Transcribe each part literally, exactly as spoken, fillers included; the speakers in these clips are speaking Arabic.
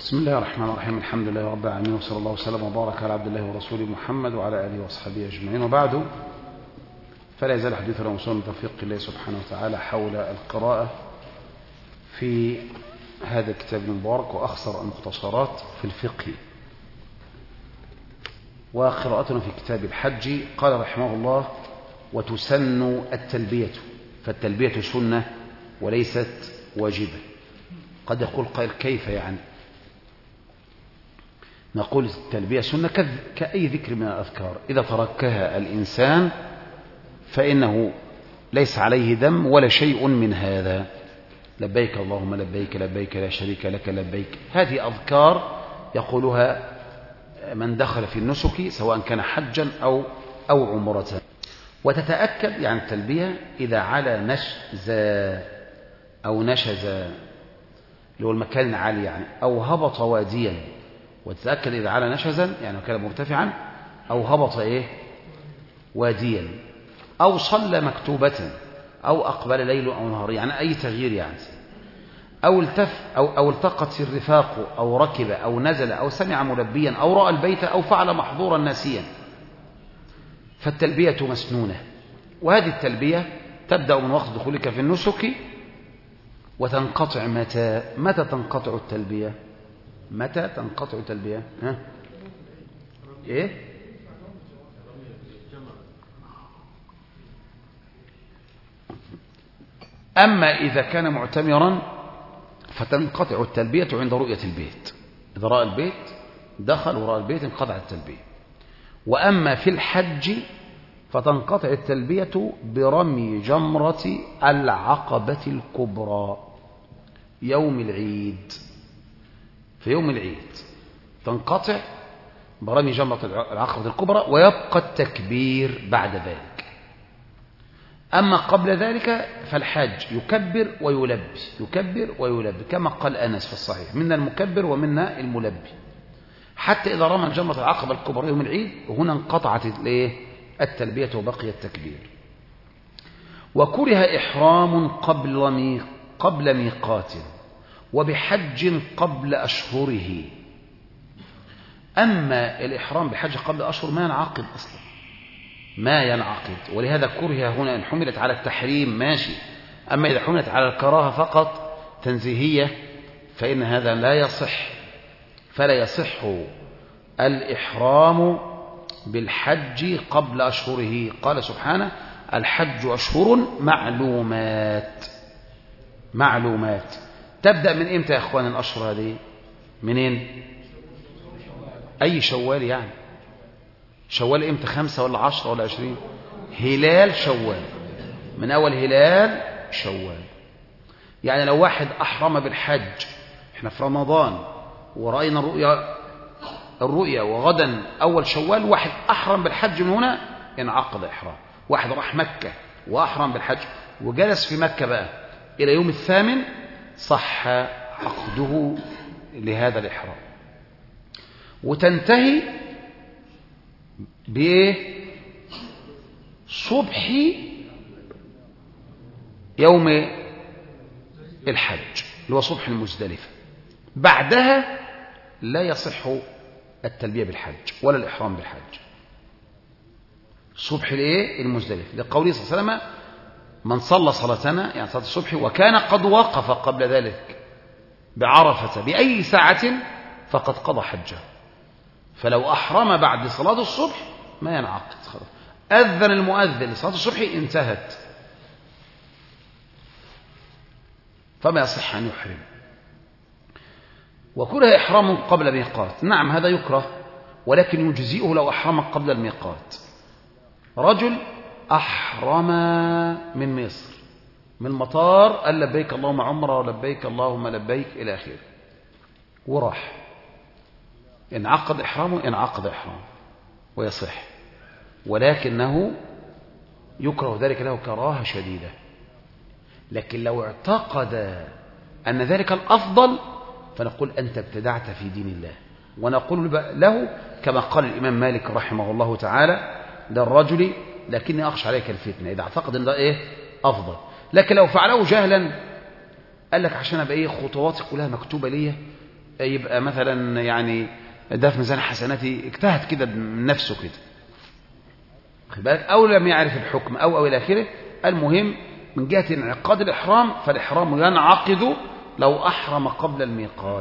بسم الله الرحمن الرحيم. الحمد لله رب العالمين، وصلى الله وسلم وبارك على عبد الله ورسوله محمد وعلى آله وصحبه أجمعين، وبعد، فلا يزال حديثنا موصولا من توفيق الله سبحانه وتعالى حول القراءة في هذا الكتاب المبارك وأخصر المختصرات في الفقه، وقراءتنا في كتاب الحج. قال رحمه الله: وتسن التلبية، فالتلبية سنة وليست واجبة. قد يقول قائل: كيف يعني؟ نقول التلبية سنة كأي ذكر من الأذكار، إذا تركها الإنسان فإنه ليس عليه ذنب ولا شيء من هذا. لبيك اللهم لبيك، لبيك لا شريك لك لبيك، هذه أذكار يقولها من دخل في النسك سواء كان حجا أو أو عمرة. وتتأكد يعني التلبية إذا على نشز أو نشز اللي هو المكان العالي يعني، أو هبط واديا، وتتأكد إذا على نشزا يعني كان مرتفعا، أو هبط إيه واديا، أو صلى مكتوبة، أو أقبل ليل أو نهار، يعني أي تغيير يعني، أو التف أو, أو التقت الرفاق، أو ركب أو نزل، أو سمع ملبيا، أو رأى البيت، أو فعل محظورا ناسيا، فالتلبية مسنونة. وهذه التلبية تبدأ من وقت دخولك في النسك وتنقطع متى؟ متى تنقطع التلبية؟ متى تنقطع التلبية؟ ها؟ إيه؟ أما إذا كان معتمرا فتنقطع التلبية عند رؤية البيت، إذا رأى البيت دخل ورأى البيت انقطع التلبية. وأما في الحج فتنقطع التلبية برمي جمرة العقبة الكبرى يوم العيد. في يوم العيد تنقطع برمي جمرة العقبة الكبرى، ويبقى التكبير بعد ذلك. أما قبل ذلك فالحاج يكبر ويلبي، يكبر ويلبي، كما قال أنس في الصحيح: منا المكبر ومنا الملبي. حتى إذا رمى جمرة العقبة الكبرى يوم العيد هنا انقطعت التلبية وبقي التكبير. وكره إحرام قبل مي قبل ميقات، وبحج قبل أشهره. أما الإحرام بحج قبل أشهر ما ينعقد أصلا، ما ينعقد، ولهذا كره هنا إن حملت على التحريم ماشي، أما إذا حملت على الكراهة فقط تنزيهية فإن هذا لا يصح. فلا يصح الإحرام بالحج قبل أشهره. قال سبحانه: الحج أشهر معلومات. معلومات تبدأ من إمتى يا أخوان الأشهر هذه؟ منين؟ أي شوال يعني؟ شوال إمتى؟ خمسة ولا عشرة ولا عشرين؟ هلال شوال، من أول هلال شوال. يعني لو واحد أحرم بالحج، إحنا في رمضان ورأينا الرؤيا الرؤيا وغدا أول شوال، واحد أحرم بالحج من هنا انعقد إحرام. واحد راح مكة وأحرم بالحج وجلس في مكة بقى إلى يوم الثامن، صح عقده لهذا الإحرام. وتنتهي بإيه؟ صبح يوم الحج اللي هو صبح المزدلفة. بعدها لا يصح التلبية بالحج ولا الإحرام بالحج. صبح الايه المزدلفة، لقوله صلى الله عليه وسلم: من صلى صلاتنا يعني صلاة الصبح وكان قد وقف قبل ذلك بعرفة بأي ساعة فقد قضى حجه. فلو أحرم بعد صلاة الصبح ما ينعقد، خلاص أذن المؤذن لصلاة الصبح انتهت، فما يصح أن يحرم. وكره إحرام قبل ميقات، نعم هذا يكره، ولكن يجزئه لو أحرم قبل الميقات. رجل أحرم من مصر، من مطار، قال لبيك اللهم عمره ولبيك اللهم لبيك إلى آخره، وراح، انعقد إحرامه، انعقد إحرامه ويصح، ولكنه يكره ذلك له كراهة شديدة. لكن لو اعتقد أن ذلك الأفضل فنقول أنت ابتدعت في دين الله، ونقول له كما قال الإمام مالك رحمه الله تعالى للرجل: لكني أخشى عليك الفتنة، إذا اعتقد أن ده إيه أفضل. لكن لو فعله جهلا، قال لك عشان أبقى إيه خطواتي كلها مكتوبة لي، يبقى مثلا يعني ده في ميزان حسناتي، اجتهد كده من نفسه كده، خد بالك، أو لم يعرف الحكم أو أو إلى آخره. المهم من جهة انعقاد الإحرام فالإحرام ينعقد لو أحرم قبل الميقات.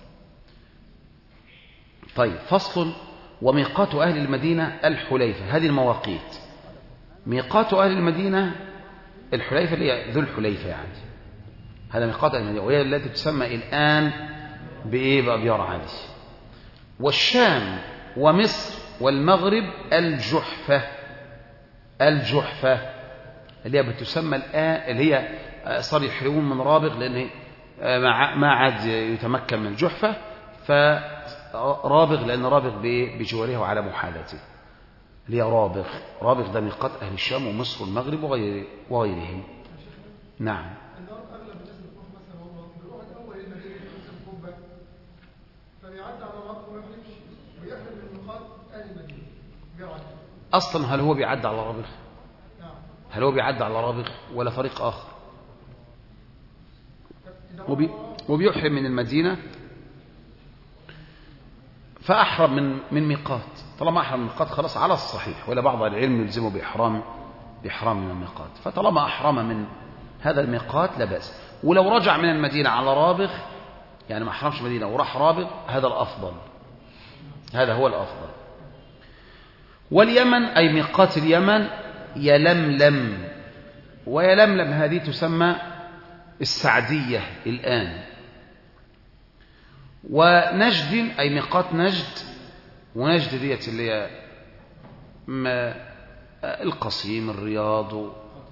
طيب فصل. وميقات أهل المدينة الحليفة. هذه المواقيت. ميقات أهل المدينة الحليفة اللي هي ذو الحليفة، يعني هذا ميقات أهل المدينة، وهي التي تسمى الآن بإيه؟ بأبيار علي. والشام ومصر والمغرب الجحفة. الجحفة اللي هي بتسمى الآن، اللي هي صار يحرمون من رابغ لأن ما عاد يتمكن من الجحفة، فرابغ لأن رابغ بجواره وعلى محاذاته، اللي هي رابغ. رابغ ده ميقات أهل الشام ومصر والمغرب وغير وغيرهم. نعم. أصلا هل هو بيعد على رابغ؟ هل هو بيعد على رابغ ولا طريق آخر؟ وبي وبيحرم من المدينة فأحرم من من ميقات. طالما أحرم من ميقات خلاص على الصحيح، ولا بعض العلم يلزمه بإحرام بإحرام من الميقات. فطالما أحرم من هذا الميقات لا بأس. ولو رجع من المدينة على رابغ، يعني ما أحرمش مدينة وراح رابغ، هذا الأفضل، هذا هو الأفضل. واليمن أي ميقات اليمن يلملم. ويلملم هذه تسمى السعدية الآن. ونجد أي ميقات نجد. ونجد ديت اللي هي القصيم، الرياض.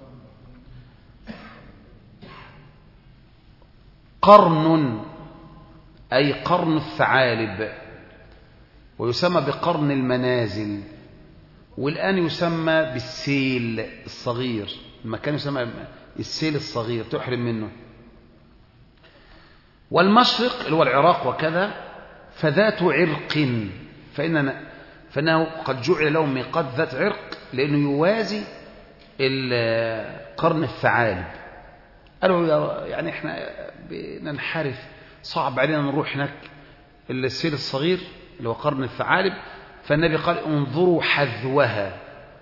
قرن أي قرن الثعالب، ويسمى بقرن المنازل. والآن يسمى بالسيل الصغير، المكان يسمى السيل الصغير تحرم منه. والمشرق اللي هو العراق وكذا فذات عرق، فإننا فإنه قد جعل لهم ميقات ذات عرق لأنه يوازي قرن الثعالب. قالوا يعني احنا بننحرف، صعب علينا نروح هناك السيل الصغير اللي هو قرن الثعالب، فالنبي قال انظروا حذوها،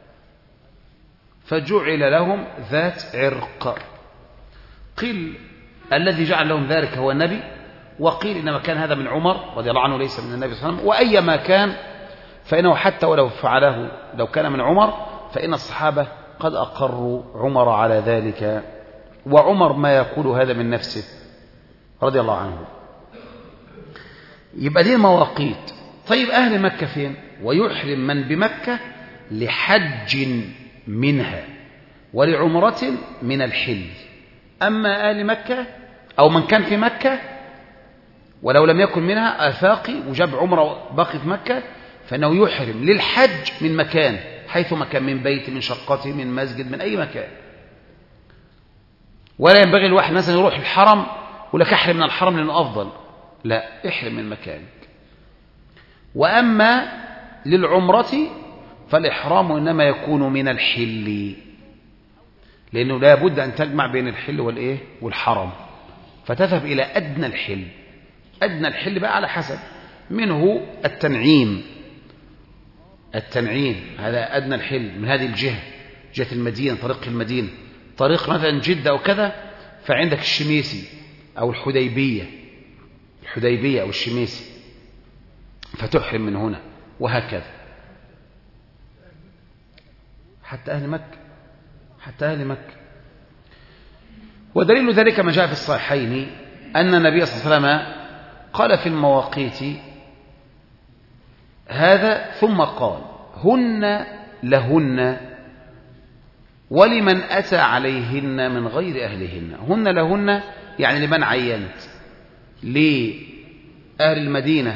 فجعل لهم ذات عرق. قيل الذي جعل لهم ذلك هو النبي، وقيل إنما كان هذا من عمر رضي الله عنه ليس من النبي صلى الله عليه وسلم. وأيما كان فإنه حتى ولو فعله لو كان من عمر فإن الصحابة قد أقروا عمر على ذلك، وعمر ما يقول هذا من نفسه رضي الله عنه. يبقى دي المواقيت. طيب أهل مكة فين؟ ويحرم من بمكة لحج منها ولعمرة من الحل. أما أهل مكة أو من كان في مكة ولو لم يكن منها آفاقي وجاب عمرة باقي في مكة، فإنه يحرم للحج من مكان، حيث مكان، من بيت، من شقته، من مسجد، من أي مكان. ولا ينبغي الواحد مثلا يروح الحرم ولا كحرم من الحرم لأنه أفضل، لا، احرم من مكانك. وأما للعمرة فالإحرام إنما يكون من الحل، لأنه لا بد أن تجمع بين الحل والإيه والحرم، فتذهب إلى أدنى الحل. أدنى الحل بقى على حسب، منه التنعيم. التنعيم هذا أدنى الحل من هذه الجهة، جهة المدينة، طريق المدينة، طريق مثلا جدة أو كذا، فعندك الشميسي أو الحديبية، الحديبية أو الشميسي، فتحرم من هنا، وهكذا حتى أهل مكة، حتى أهل مكة. ودليل ذلك ما جاء في الصحيحين أن النبي صلى الله عليه وسلم قال في المواقيت هذا ثم قال هن لهن ولمن أتى عليهن من غير أهلهن. هن لهن يعني لمن عينت، لأهل المدينة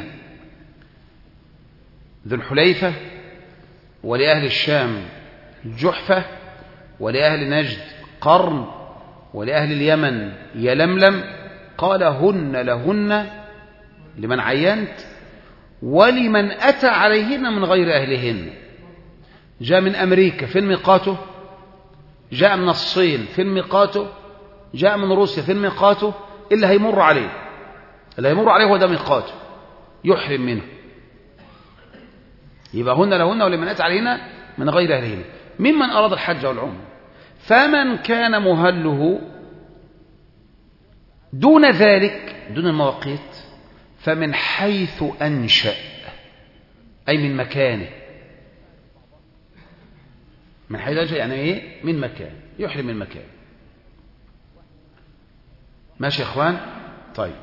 ذو الحليفة، ولأهل الشام الجحفة، ولأهل نجد قرن، ولأهل اليمن يلملم. قال هن لهن لمن عينت ولمن أتى عليهن من غير أهلهن. جاء من أمريكا فين ميقاته؟ جاء من الصين فين ميقاته؟ جاء من روسيا فين ميقاته؟ إلا هيمر عليه. لا يمر عليه هو ده ميقاته يحرم منه. يبقى هن لهن ولمن أتى عليهن من غير أهلهن ممن أراد الحج والعمرة. فمن كان مهله دون ذلك دون المواقيت فمن حيث أنشأ أي من مكانه. من حيث أنشأ يعني إيه؟ من مكان، يحرم من مكان. ماشي يا إخوان؟ طيب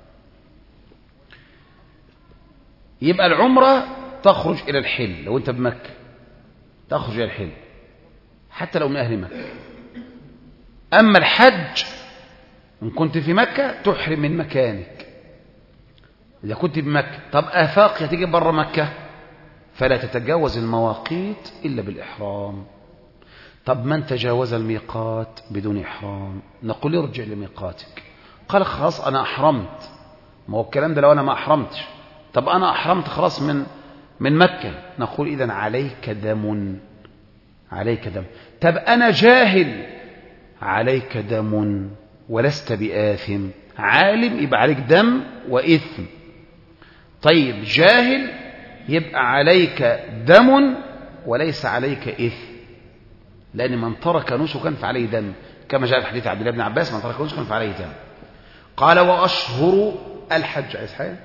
يبقى العمرة تخرج إلى الحل. لو أنت بمكة تخرج إلى الحل حتى لو من أهل مكة. أما الحج إن كنت في مكة تحرم من مكانك إذا كنت بمكة. طب آفاق يتيجي برا مكة فلا تتجاوز المواقيت إلا بالإحرام. طب من تجاوز الميقات بدون إحرام نقول ارجع لميقاتك. قال خلاص أنا أحرمت. ما هو الكلام ده لو أنا ما أحرمتش. طب أنا أحرمت خلاص من من مكة نقول إذن عليك دم. عليك دم. طب أنا جاهل عليك دم ولست بآثم. عالم يبقى عليك دم وإثم. طيب جاهل يبقى عليك دم وليس عليك إثم لأن من ترك نسكا فعليه دم كما جاء في حديث عبد الله بن عباس من ترك نسكا فعليه دم. قال وأشهر الحج عايز حاجة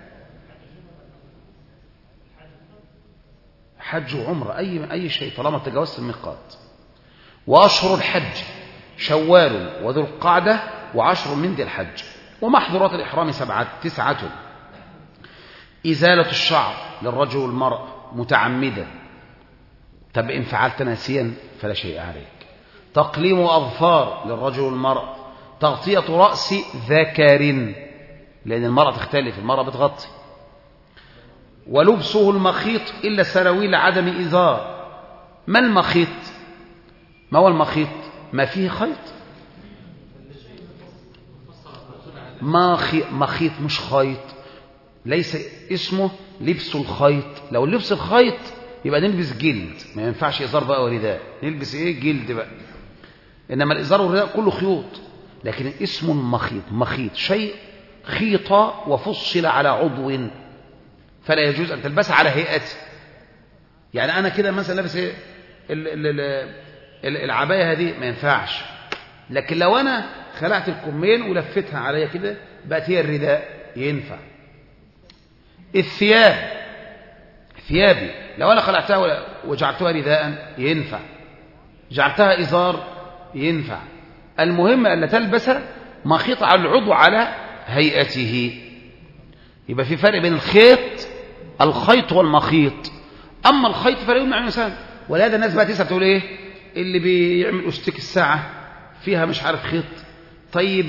حج وعمرة أي أي شيء طالما تجاوزت الميقات. وأشهر الحج شوال وذو القعدة وعشر من ذي الحج. ومحظورات الإحرام سبعة تسعة: إزالة الشعر للرجل والمرأة متعمدا. طب إن فعلت ناسيا فلا شيء عليك. تقليم أظفار للرجل والمرأة. تغطية رأس ذكر لأن المرأة تختلف المرأة بتغطي. ولبسه المخيط إلا سراويل عدم إزار. ما المخيط؟ ما هو المخيط؟ ما فيه خيط. مخيط مش خيط. ليس اسمه لبس الخيط. لو لبس الخيط يبقى نلبس جلد ما ينفعش إزار بقى ورداء. نلبس إيه؟ جلد بقى. إنما الإزار والرداء كله خيوط. لكن اسمه المخيط. مخيط شيء خيط وفصل على عضو فلا يجوز أن تلبسها على هيئته. يعني أنا كده مثلا لابس إيه؟ العباية هذه ما ينفعش. لكن لو أنا خلعت الكمين ولفتها عليا كده بقت هي الرداء ينفع. الثياب ثيابي لو أنا خلعتها وجعلتها رداء ينفع. جعلتها إزار ينفع. المهم أن تلبس مخيط على العضو على هيئته. يبقى في فرق بين الخيط الخيط والمخيط. أما الخيط فلا يمنع من الإنسان. ولهذا الناس بقى تسأل تقول إيه اللي بيعمل أستيك الساعة فيها مش عارف خيط. طيب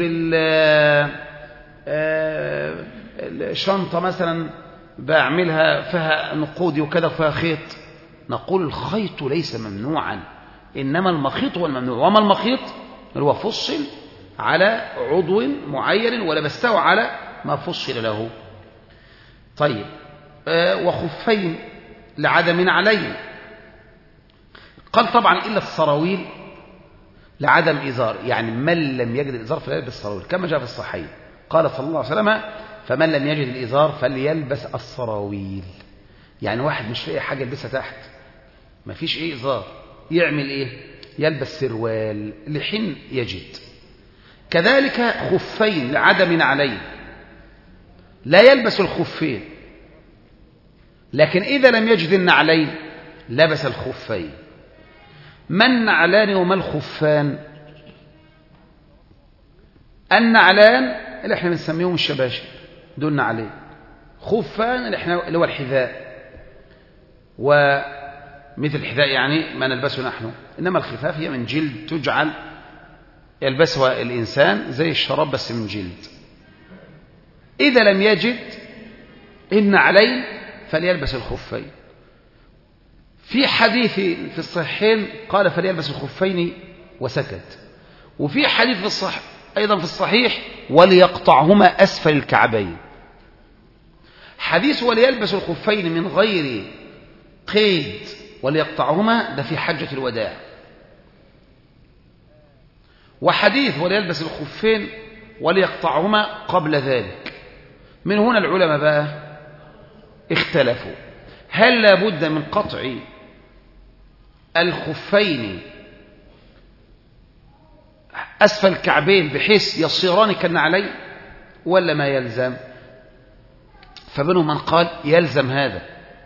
الشنطة مثلا بعملها فيها نقودي وكذا فيها خيط. نقول الخيط ليس ممنوعا إنما المخيط هو الممنوع. وما المخيط هو فصل على عضو معين ولبسته على ما فصل له. طيب آه وخفين لعدم عليه. قال طبعا إلا السراويل لعدم إزار. يعني من لم يجد الإزار فلا يلبس السراويل كما جاء في الصحيح. قال صلى الله عليه وسلم فمن لم يجد الإزار فليلبس السراويل. يعني واحد مش لاقي حاجة يلبسها تحت ما فيش إيه إزار يعمل إيه؟ يلبس سروال لحين يجد. كذلك خفين لعدم عليه لا يلبس الخفين. لكن إذا لم يجد النعلين لبس الخفين. ما النعلان وما الخفان؟ النعلان اللي احنا بنسميهم الشباشب دول نعلين. خفان اللي احنا اللي هو الحذاء ومثل الحذاء يعني ما نلبسه نحن. إنما الخفاف هي من جلد تجعل يلبسها الإنسان زي الشراب بس من جلد. إذا لم يجد النعلين فليلبس الخفين. في حديث في الصحيحين قال فليلبس الخفين وسكت. وفي حديث في الصح أيضا في الصحيح وليقطعهما أسفل الكعبين. حديث وليلبس الخفين من غير قيد وليقطعهما ده في حجة الوداع. وحديث وليلبس الخفين وليقطعهما قبل ذلك. من هنا العلماء بقى اختلفوا هل لابد من قطع الخفين أسفل الكعبين بحيث يصيران كالنعلين ولا ما يلزم؟ فمنهم من قال يلزم هذا،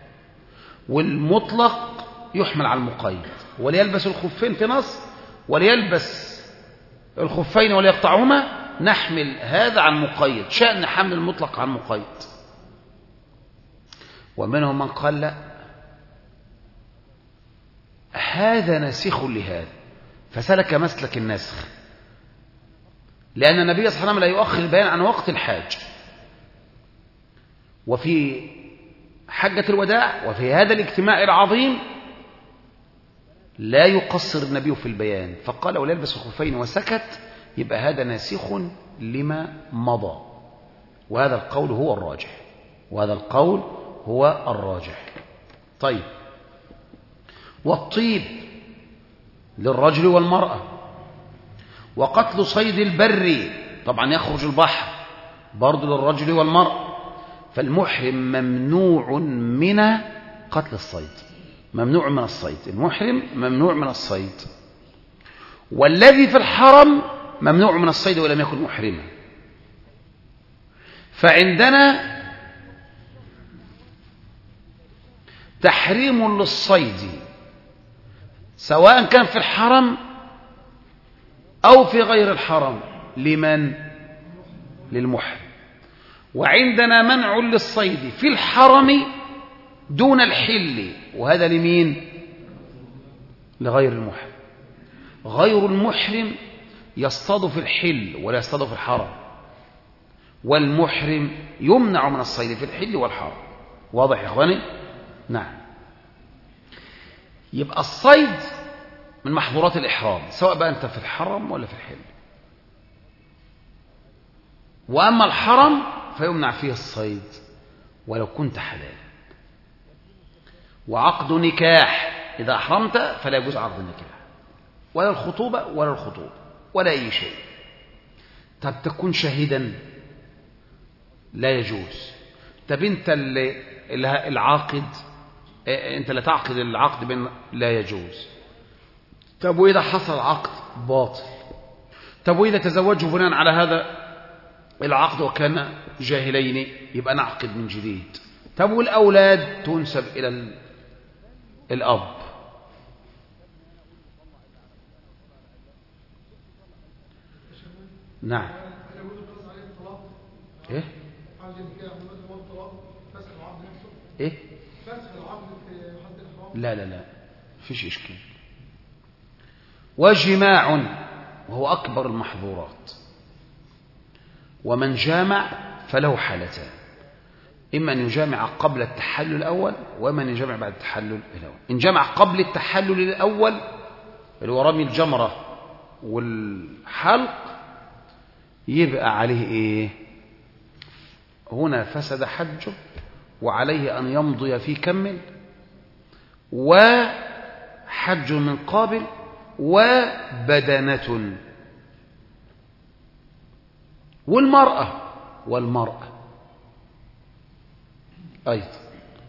والمطلق يحمل على المقيد، وليلبس الخفين في نص وليلبس الخفين وليقطعهما، نحمل هذا عن مقيد، شأن حمل المطلق عن مقيد. ومنهم من قال لا، هذا ناسخ لهذا، فسلك مسلك النسخ، لأن النبي صلى الله عليه وسلم لا يؤخر البيان عن وقت الحاج. وفي حجة الوداع وفي هذا الاجتماع العظيم لا يقصر النبي في البيان، فقال ولا يلبس الخفين وسكت، يبقى هذا ناسخ لما مضى، وهذا القول هو الراجح، وهذا القول هو الراجح. طيب، والطيب للرجل والمرأة، وقتل صيد البر طبعا يخرج البحر برضو للرجل والمرأة، فالمحرم ممنوع من قتل الصيد، ممنوع من الصيد، المحرم ممنوع من الصيد، والذي في الحرم ممنوع من الصيد ولم يكن محرما. فعندنا تحريم للصيد سواء كان في الحرم أو في غير الحرم، لمن؟ للمحرم. وعندنا منع للصيد في الحرم دون الحل، وهذا لمين؟ لغير المحرم. غير المحرم يصطاد في الحل ولا يصطاد في الحرم، والمحرم يمنع من الصيد في الحل والحرم. واضح يا إخواني؟ نعم. يبقى الصيد من محظورات الإحرام سواء بقى أنت في الحرم ولا في الحل. وأما الحرم فيمنع فيه الصيد ولو كنت حلالا. وعقد نكاح إذا أحرمت فلا يجوز عقد النكاح، ولا الخطوبة ولا الخطوبة ولا أي شيء. طب تكون شاهدا لا يجوز. طب أنت اللي العاقد، أنت لا تعقد العقد بين، لا يجوز. طب وإذا حصل عقد باطل؟ طب وإذا تزوجوا بناء على هذا العقد وكان جاهلين يبقى نعقد من جديد. طب والأولاد تنسب إلى الأب. نعم. إيه؟ إيه؟ لا لا لا فيش إشكال. وجماع وهو أكبر المحظورات. ومن جامع فله حالتان، إما أن يجامع قبل التحلل الأول، وإما أن يجامع بعد التحلل الأول. إن جامع قبل التحلل الأول اللي هو رمي الجمرة والحلق يبقى عليه إيه؟ هنا فسد حجه وعليه أن يمضي في كمل، وحج من قابل، وبدنة. والمرأة والمرأة أيضا.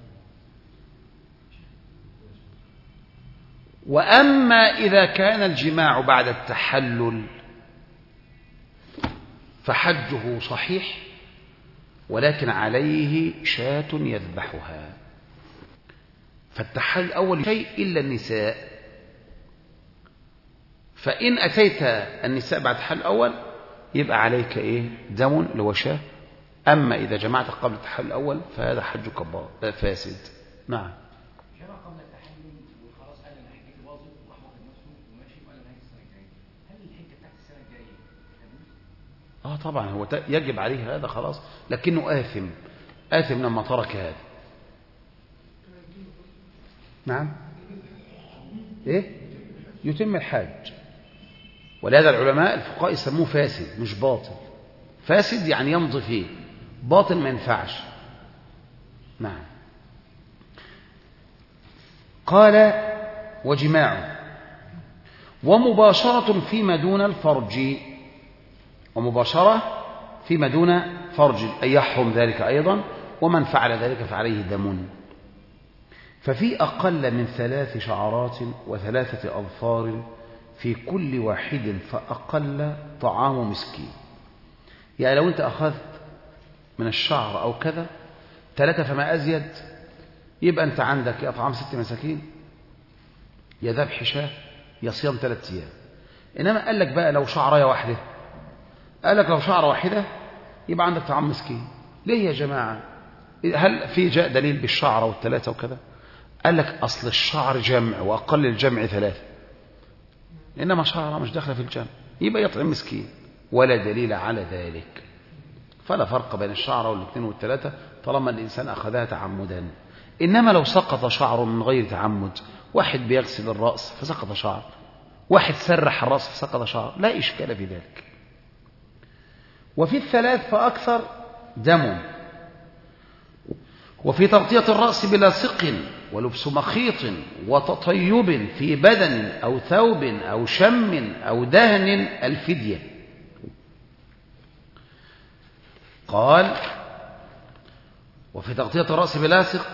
وأما إذا كان الجماع بعد التحلل فحجه صحيح، ولكن عليه شاة يذبحها. فالتحلل أول شيء إلا النساء، فإن أتيت النساء بعد التحلل الأول يبقى عليك إيه؟ دم اللي هو شاة. أما إذا جمعت قبل التحلل الأول فهذا حجك فاسد. نعم. جمع قبل التحلل وخلاص قال أنا حجتي باظت وأحبط نفسه وماشي وقال أنا هاجي السنة الجاية، هل الحجة بتاعت السنة الجاية تجوز؟ آه طبعا هو يجب عليه هذا خلاص، لكنه آثم، آثم لما ترك هذا. نعم. إيه؟ يتم الحج. ولهذا العلماء الفقهاء يسموه فاسد مش باطل. فاسد يعني يمضي فيه، باطل ما ينفعش. نعم. قال وجماع ومباشرة فيما دون الفرج، ومباشرة فيما دون فرج يحرم ذلك أيضا، ومن فعل ذلك فعليه دم. ففي أقل من ثلاث شعرات وثلاثة أظفار في كل واحد فأقل طعام مسكين. يعني لو أنت أخذت من الشعر أو كذا ثلاثة فما أزيد، يبقى أنت عندك يا طعام ست مساكين يا ذبح شاة يا صيام ثلاثة أيام. إنما قال لك بقى لو شعرة واحدة، قال لك لو شعرة واحدة يبقى عندك طعام مسكين. ليه يا جماعة؟ هل في جاء دليل بالشعرة والثلاثة وكذا؟ قال لك أصل الشعر جمع وأقل الجمع ثلاثة، إنما شعرة مش داخلة في الجمع، يبقى يطعم مسكين، ولا دليل على ذلك. فلا فرق بين الشعرة والاثنين والثلاثة طالما الإنسان أخذها تعمدا. إنما لو سقط شعر من غير تعمد، واحد بيغسل الرأس فسقط شعر، واحد سرح الرأس فسقط شعر، لا إشكال في ذلك. وفي الثلاث فأكثر دم. وفي تغطية الرأس بلاصق ولبس مخيط وتطيب في بدن أو ثوب أو شم أو دهن الفدية. قال وفي تغطية الرأس بلاصق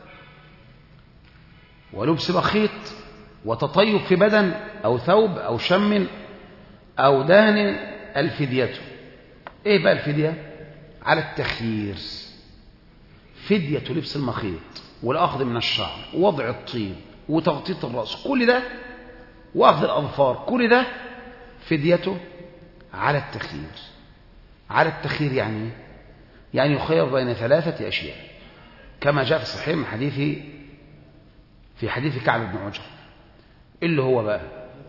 ولبس مخيط وتطيب في بدن أو ثوب أو شم أو دهن الفدية. إيه بقى الفدية؟ على التخيير، فدية لبس المخيط والأخذ من الشعر ووضع الطيب وتغطية الرأس، كل ده وأخذ الأظفار، كل ده فديته على التخيير. على التخيير يعني يعني يخير بين ثلاثة أشياء كما جاء في الصحيح من حديث في حديث كعب بن عجرة، اللي هو بقى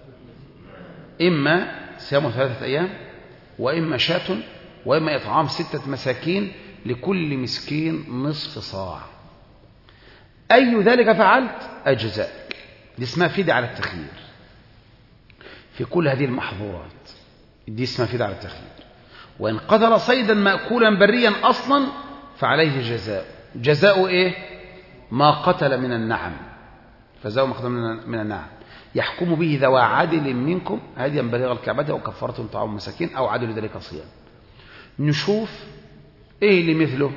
إما صيام ثلاثة أيام، وإما شاة، وإما إطعام ستة مساكين لكل مسكين نصف صاع. أي ذلك فعلت أجزاء. دي اسمها فدية على التخيير في كل هذه المحظورات، دي اسمها فدية على التخيير. وإن قتل صيدا مأكولا بريا أصلا فعليه جزاء. جزاء إيه؟ ما قتل من النعم، فجزاء ما قتل من النعم يحكم به ذوى عدل منكم هديا بليغ الكعبة وكفارة طعام مساكين أو عدل ذلك صيام. نشوف إيه اللي مثله.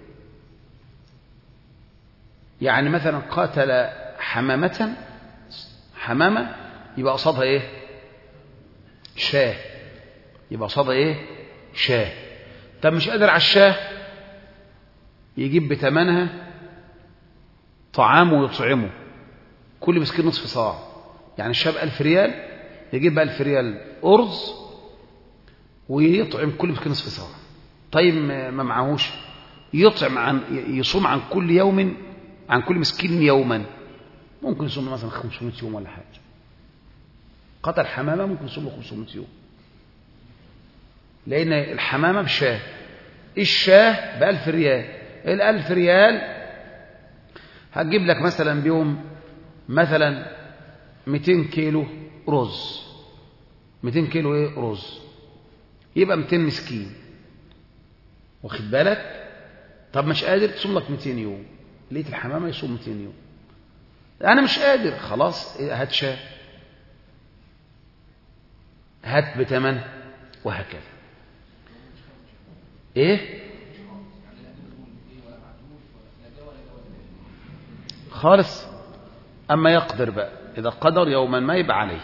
يعني مثلا قاتل حمامة، حمامة يبقى قصادها إيه؟ شاه، يبقى قصادها إيه؟ شاه. طب مش قادر على الشاه، يجيب بثمنها طعام ويطعمه كل مسكين نصف صاع. يعني الشاه بألف ريال، يجيب بألف ريال أرز ويطعم كل مسكين نصف صاع. طيب ما معهوش، يطعم عن يصوم عن كل يوم عن كل مسكين يوما، ممكن يصوم مثلا خمسمائة يوم ولا حاجة. قتل حمامة ممكن يصوم له خمسمائة يوم، لأن الحمامة بشاه، الشاه بألف ريال. الألف ريال هتجيب لك مثلا بيوم مثلا مئتين كيلو رز، مئتين كيلو ايه رز، يبقى مئتين مسكين، واخد بالك؟ طب مش قادر تصوم لك مئتين يوم، لقيت الحمامة يصوم مئتين يوم، أنا مش قادر، خلاص هات شاه، هات بتمن، وهكذا. ايه خالص. أما يقدر بقى، إذا قدر يوما ما يبقى عليه.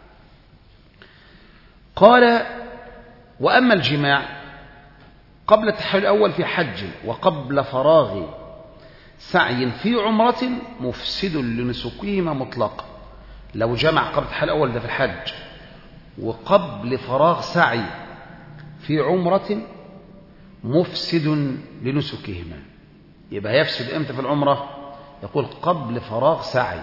قال وأما الجماع قبل التحلل الأول في حج وقبل فراغ سعي في عمرة مفسد لنسكهما مطلقا. لو جمع قبل التحلل الأول ده في الحج وقبل فراغ سعي في عمرة مفسد لنسكهما، يبقى يفسد امتى في العمرة؟ يقول قبل فراغ سعي،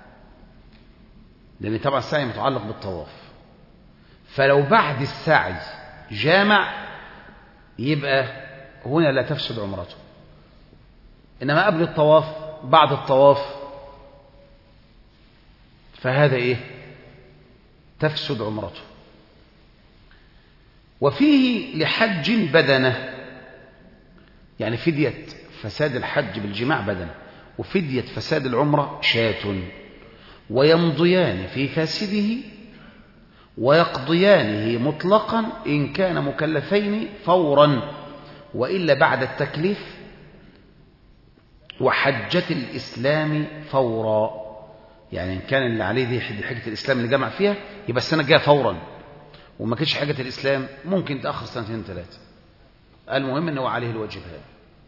لأن طبعا السعي متعلق بالطواف. فلو بعد السعي جامع يبقى هنا لا تفسد عمرته. إنما قبل الطواف بعد الطواف فهذا إيه؟ تفسد عمرته. وفيه لحج بدنه، يعني فدية فساد الحج بالجماع بدنه، وفدية فساد العمرة شاة، ويمضيان في فاسده ويقضيانه مطلقا إن كان مكلفين فورا، وإلا بعد التكليف وحجة الإسلام فورا. يعني إن كان اللي عليه دي حجة الإسلام اللي جمع فيها يبقى السنة الجاية فورا، وما كانش حجة الإسلام ممكن تأخر سنتين ثلاثة. المهم أنه عليه الواجب هذا.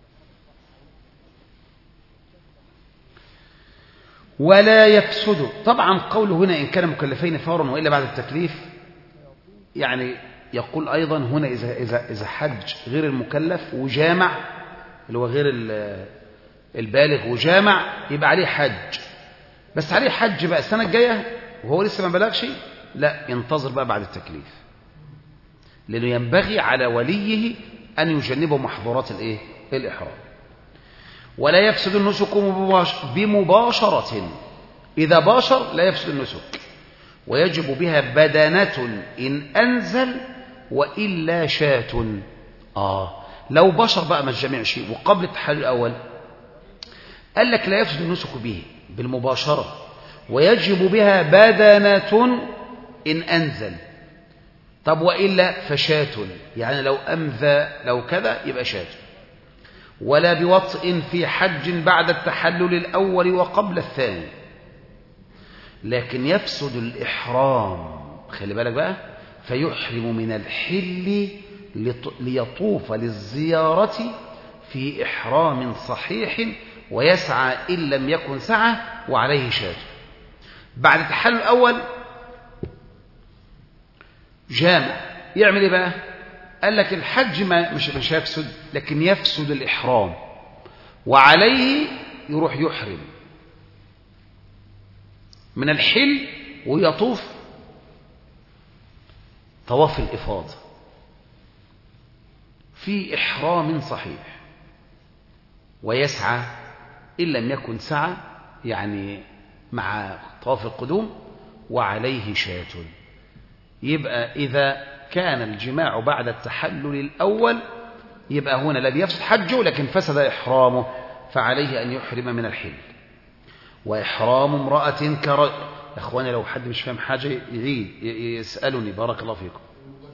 ولا يفسد. طبعا قوله هنا إن كان مكلفين فورا وإلا بعد التكليف، يعني يقول أيضا هنا إذا, إذا, إذا حج غير المكلف وجامع، اللي هو غير البالغ وجامع، يبقى عليه حج، بس عليه حج بقى السنة الجاية وهو لسه ما بلغش، لا ينتظر بقى بعد التكليف، لأنه ينبغي على وليه أن يجنبه محظورات الإيه؟ الإحرام. ولا يفسد النسك بمباشرة. إذا باشر لا يفسد النسك، ويجب بها بدنة إن أنزل وإلا شاة. آه لو بشر بقى ما الجميع شيء وقبل التحلل الأول قال لك لا يفسد النسك به بالمباشرة، ويجب بها بدنة إن أنزل. طب وإلا فشاة، يعني لو أمذى لو كذا يبقى شاة. ولا بوطء في حج بعد التحلل الأول وقبل الثاني، لكن يفسد الإحرام. خلي بالك بقى، فيحرم من الحل ليطوف للزيارة في إحرام صحيح ويسعى إن لم يكن سعى وعليه شاة. بعد التحلل الأول جامع، يعمل إيه بقى؟ قال لك الحج ما مش مش هيفسد، لكن يفسد الإحرام، وعليه يروح يحرم من الحل ويطوف طواف الإفاضة في إحرام صحيح، ويسعى إن لم يكن سعى يعني مع طواف القدوم وعليه شاة. يبقى إذا كان الجماع بعد التحلل الأول يبقى هنا لا بيفسد حجه لكن فسد إحرامه، فعليه أن يحرم من الحل. وإحرام امرأة كر... يا أخواني لو حد مش فاهم حاجة يعيد يسألني بارك الله فيكم.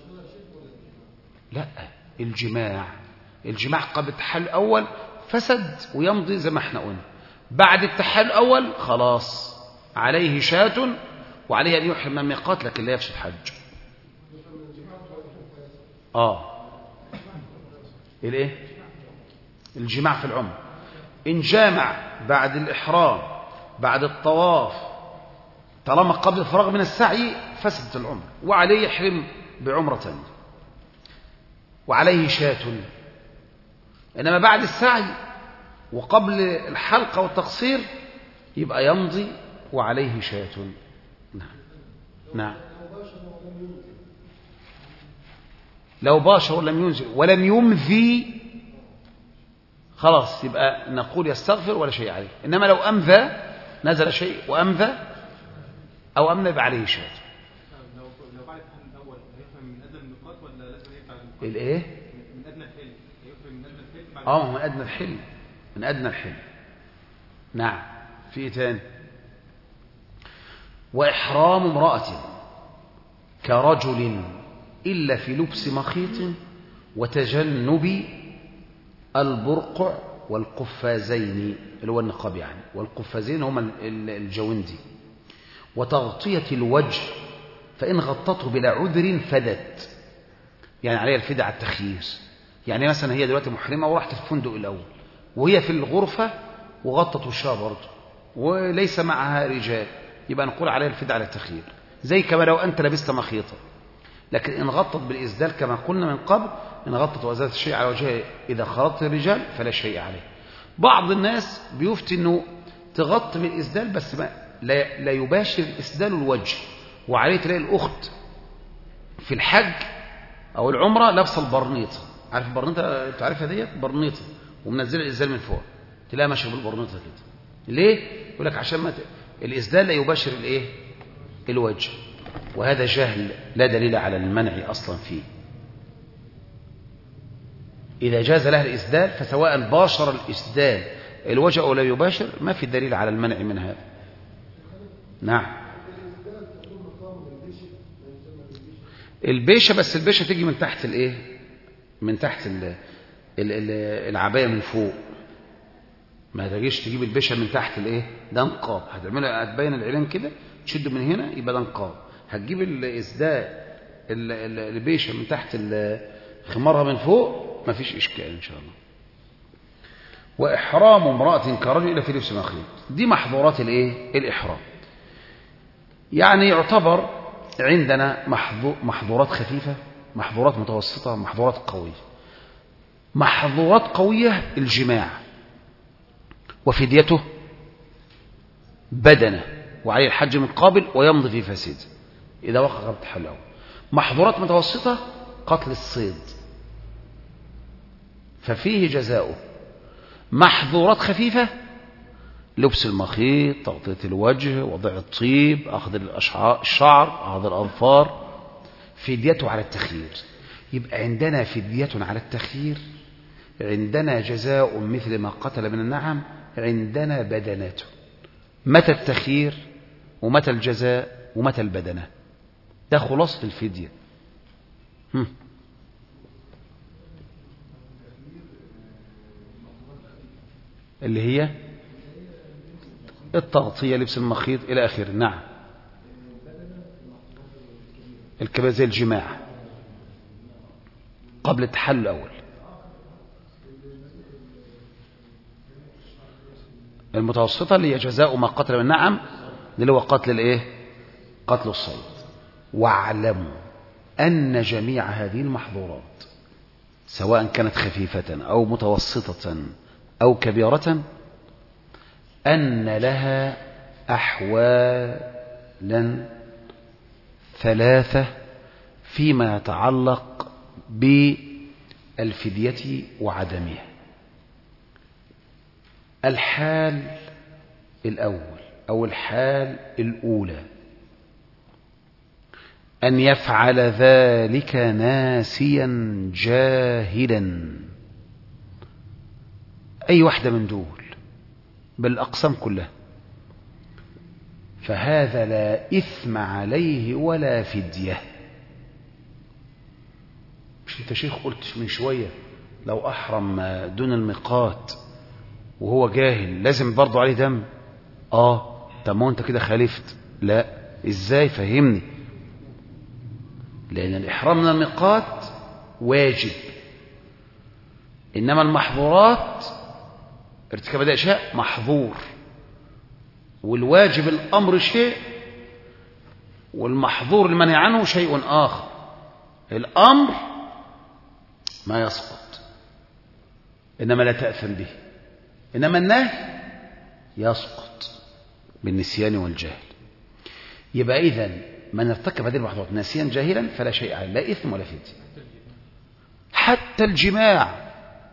لا، الجماع الجماع قبل التحلل الأول فسد ويمضي زي ما احنا قلنا. بعد التحلل الأول خلاص عليه شاة وعليه أن يحرم من الميقات لكن لا يفسد حج. آه الإيه؟ الجماع في العمر. إن جامع بعد الإحرام بعد الطواف طالما قبل الفراغ من السعي فسدت العمر، وعليه يحرم بعمرة ثانية وعليه شاة. إنما بعد السعي وقبل الحلقة والتقصير يبقى يمضي وعليه شاة. نعم نعم. لو باشر ولم ينزل ولم يمذي خلاص يبقى نقول يستغفر ولا شيء عليه. إنما لو أمذى نزل شيء وأمذى أو أمذى يبقى عليه شاة. لو لو بعد التحلل الأول هيفهم من أدنى النقاط ولا لازم يرجع للنقاط؟ الإيه؟ من أدنى الحل هيفهم من أدنى الحل بعد آه من أدنى الحل من أدنى الحل. نعم. في إيه تاني؟ وإحرام امرأة كرجل إلا في لبس مخيط وتجنب البرقع والقفازين اللي هو النقاب يعني، والقفازين هما الجوندي، وتغطية الوجه فإن غطته بلا عذر فدت، يعني عليها الفداء على التخيير. يعني مثلا هي دلوقتي محرمة ورحت في الفندق الأول وهي في الغرفة وغطت وشها برضه وليس معها رجال، يبقى نقول عليها الفداء على التخيير، زي كما لو أنت لبست مخيطة. لكن إن غطت بالإسدال كما قلنا من قبل، إن غطت وأزالت الشيء على وجهها إذا خلطت الرجال فلا شيء عليه. بعض الناس بيفتي أنه تغطي بالإسدال بس ما لا, لا يباشر الإسدال الوجه، وعليه تلاقي الأخت في الحج أو العمرة لابسه البرنيطة. عارف البرنيطة؟ تعرفها ديت برنيطة ومنزله الإسدال من فوق، تلاقيها ماشيه بالبرنيطة كده. ليه؟ يقول لك عشان ما ت... الإسدال لا يباشر الإيه؟ الوجه، وهذا جهل لا دليل على المنع أصلا فيه. إذا جاز لها الإسدال فسواء باشر الإسدال الوجه أو لا يباشر ما في دليل على المنع من هذا. نعم. البيشة، بس البيشة تيجي من تحت الإيه؟ من تحت ال- ال- العباية من فوق، ما تجيش تجيب البشة من تحت الايه، ده نقاب، هتعملها هتبين العيلان كده، تشد من هنا يبقى ده نقاب. هتجيب الإسداء ال- ال- البيشة من تحت ال- خمارها من فوق، ما فيش إشكال إن شاء الله. وإحرام امرأة كرجل في لبس مخيط، دي محظورات الايه، الإحرام. يعني يعتبر عندنا محظورات خفيفة، محظورات متوسطة، محظورات قوية. محظورات قوية الجماع وفديته بدنه وعليه الحج من قابل ويمضي في فاسد إذا وقع قبل تحله. محظورات متوسطة قتل الصيد ففيه جزاؤه. محظورات خفيفة لبس المخيط، تغطية الوجه، وضع الطيب، أخذ الشعر، أخذ الأظفار. فديته على التخيير، يبقى عندنا فدية على التخيير، عندنا جزاء مثل ما قتل من النعم، عندنا بدناته. متى التخيير ومتى الجزاء ومتى البدنة؟ ده خلاصة الفدية. هم. اللي هي التغطية، لبس المخيط إلى آخره. نعم. الكبير زي الجماع قبل التحلل الأول. المتوسطة اللي هي جزاء ما قتل من النعم، اللي هو قتل الايه، قتل الصيد. واعلموا أن جميع هذه المحظورات سواء كانت خفيفة أو متوسطة أو كبيرة أن لها أحوالا ثلاثة فيما يتعلق بالفدية وعدمها. الحال الأول أو الحال الأولى أن يفعل ذلك ناسيا جاهلا، أي واحدة من دول بالأقسام كلها، فهذا لا إثم عليه ولا فدية. مش انت شيخ قلت من شوية لو أحرم دون الميقات وهو جاهل لازم برضو عليه دم؟ آه طب ما انت كده خالفت. لا، ازاي؟ فهمني. لأن الإحرام من الميقات واجب، إنما المحظورات ارتكاب هذه أشياء محظور، والواجب الأمر شيء والمحظور المنع عنه شيء آخر. الأمر ما يسقط إنما لا تأثم به، إنما النهي يسقط بالنسيان والجهل. يبقى إذن من ارتكب هذه المحظورات ناسيا جاهلا فلا شيء عليه، لا إثم ولا فدية. حتى الجماع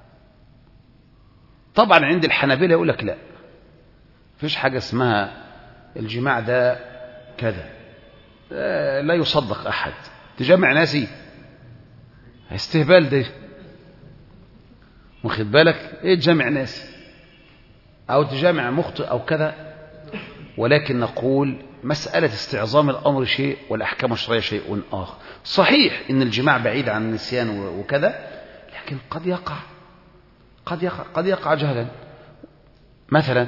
طبعا عند الحنابلة يقول لك لا، فيش حاجة اسمها الجماع ده كذا، لا يصدق أحد. تجمع ناسي استهبال ده، واخد بالك؟ ايه تجمع ناسي او تجمع مخطئ او كذا. ولكن نقول مسألة استعظام الأمر شيء والأحكام الشرعية شيء آخر. صحيح إن الجماع بعيد عن النسيان وكذا، لكن قد يقع قد يقع قد يقع جهلا مثلا،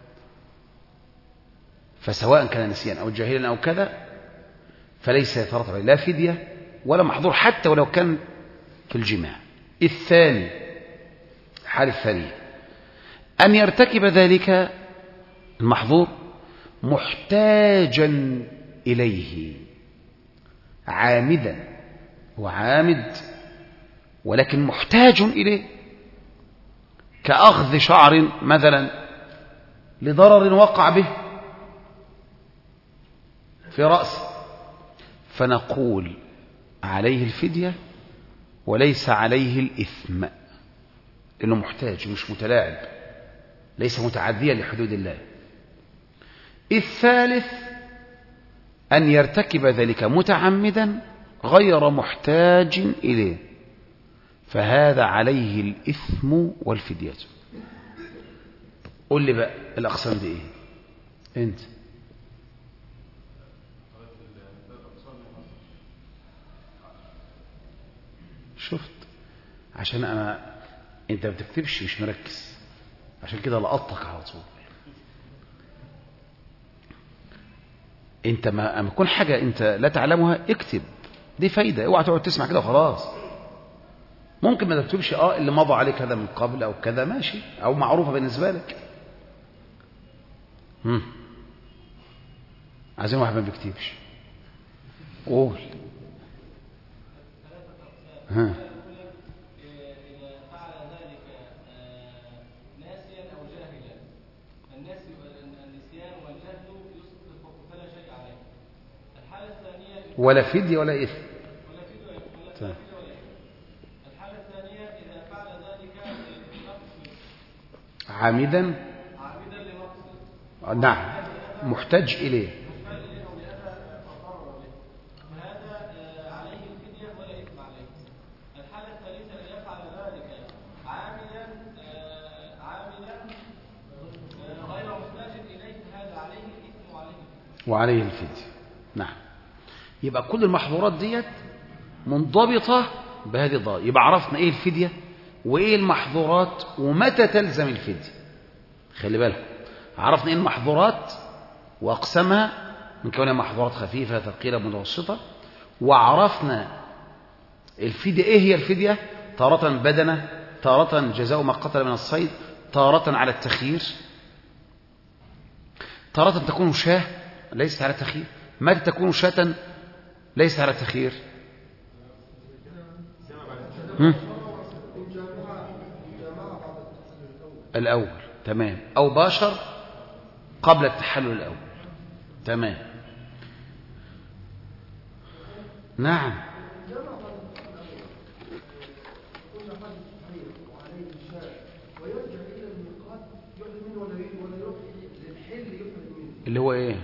فسواء كان نسيان أو جاهلا أو كذا فليس يترتب عليه لا فدية ولا محظور حتى ولو كان في الجماع. الثاني، الحالة الثانية أن يرتكب ذلك المحظور محتاجا إليه، عامدا وعامد ولكن محتاج إليه، كأخذ شعر مثلا لضرر وقع به في رأسه، فنقول عليه الفدية وليس عليه الإثم، لأنه محتاج مش متلاعب، ليس متعديا لحدود الله. الثالث أن يرتكب ذلك متعمدا غير محتاج إليه، فهذا عليه الإثم والفدية. قل لي بقى الأقسام دي إيه أنت؟ شفت؟ عشان أنا انت ما بتكتبش، مش مركز، عشان كده لقطك على طول. انت ما اما تكون حاجه انت لا تعلمها اكتب، دي فايده. اوعى تقعد تسمع كده وخلاص. ممكن ما تكتبش اه اللي مضى عليك هذا من قبل او كذا، ماشي، او معروفه بالنسبه لك. امم عايزين واحد ما بيكتبش. قول. ها ولا فدية ولا إثم. طيب. الحالة الثانية إذا فعل ذلك عامدا عامدا لمقصد، نعم، محتاج إليه، فهذا عليه الفدية ولا إثم عليه. الحالة الثالثة إذا يفعل ذلك عاملا عاملا غير محتاج إليه، هذا عليه الإثم وعليه الفدية. وعليه الفدية. نعم. يبقى كل المحظورات ديت منضبطة بهذه الضوابط. يبقى عرفنا ايه الفدية وايه المحظورات ومتى تلزم الفدية. خلي بالك، عرفنا ايه المحظورات واقسامها من كونها محظورات خفيفة ثقيلة متوسطة، وعرفنا الفدية ايه هي الفدية، تارة بدنة، تارة جزاء ما قتل من الصيد، تارة على التخيير، تارة تكون شاة ليست على التخيير. متى تكون شاة ليس على التخيير؟ الأول، تمام، أو باشر قبل التحلل الأول، تمام. نعم. اللي هو ايه؟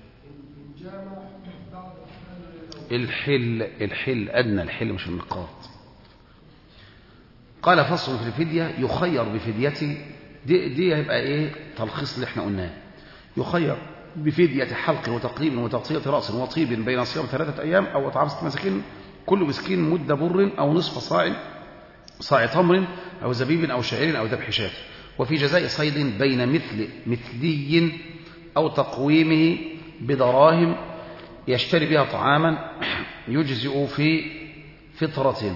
الحل. الحل أدنى الحل مش الميقات. قال فصل في الفدية، يخير بفديته. دي, دي هيبقى ايه تلخيص اللي احنا قلناه. يخير بفدية حلق وتقليم وتغطية رأس وطيب بين صيام ثلاثة أيام أو إطعام ست مساكين، كل مسكين مد بر أو نصف صاع صاع تمر أو زبيب أو شعير أو ذبح شاة. وفي جزاء صيد بين مثل مثلي أو تقويمه بدراهم يشتري بها طعاما يجزئ في فطرة،